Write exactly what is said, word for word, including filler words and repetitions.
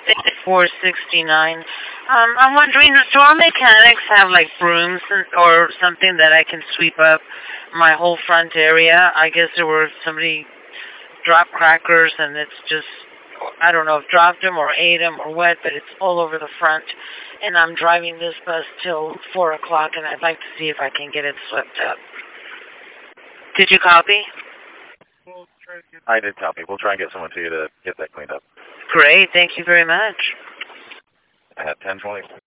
four sixty-nine. Um, I'm wondering, do our mechanics have like brooms and, or something that I can sweep up my whole front area? I guess there were somebody dropped crackers and it's just, I don't know if dropped them or ate them or what, but it's all over the front. And I'm driving this bus till four o'clock and I'd like to see if I can get it swept up. Did you copy? I did copy. We'll try and get someone to you to get that cleaned up. Great. Thank you very much. At ten twenty.